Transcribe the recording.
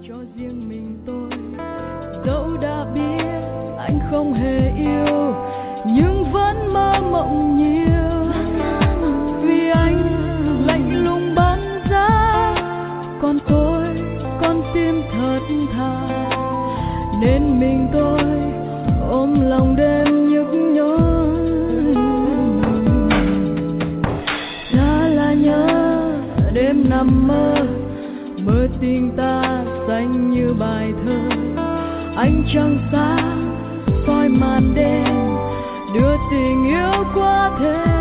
cho riêng mình tôi. Dẫu đã biết anh không hề yêu, nhưng vẫn mơ mộng nhiều. Vì anh lạnh lùng băng giá, còn tôi con tim thật thà, nên mình tôi ôm lòng đêm nhức nhối. Đã là nhớ đêm nằm mơ, mơ tình ta xanh như bài thơ. Ánh trăng sáng soi màn đêm, đưa tình yêu qua thế.